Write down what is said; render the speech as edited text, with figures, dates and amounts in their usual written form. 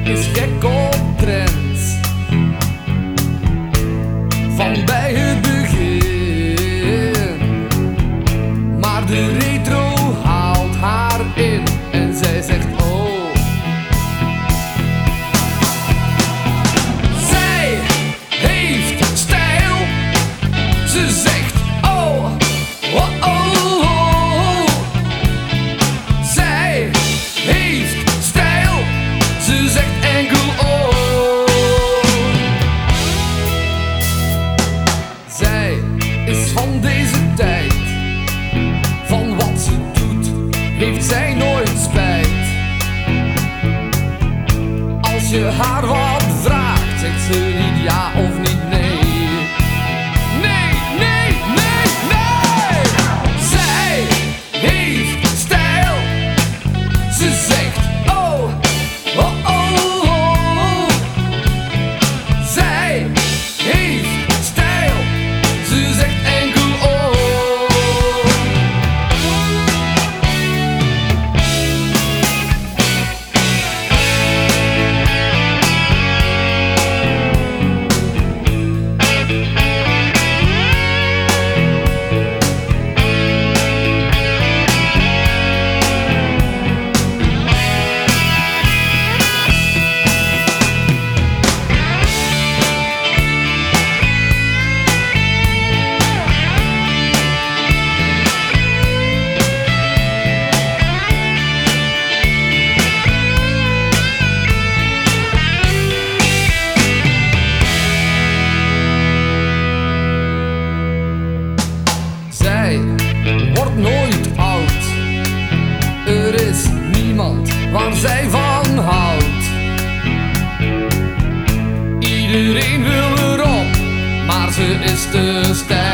is gek op trends van bij het begin, maar de retro haalt haar in en zij zegt oh. Zij heeft stijl, ze zegt oh, oh, oh, oh. Zij heeft stijl, ze zegt enkel oh. Zij is van deze tijd, van wat ze doet heeft zij nooit spijt. Als je haar wat vraagt, zegt ze niet ja of niet nee. Nee, nee, nee, nee. Zij heeft stijl, ze zegt oh, oh, oh, oh. Zij heeft stijl, ze zegt enkel oh. Zij wordt nooit oud, er is niemand waar zij van houdt. Iedereen wil erop, maar ze is te sterk.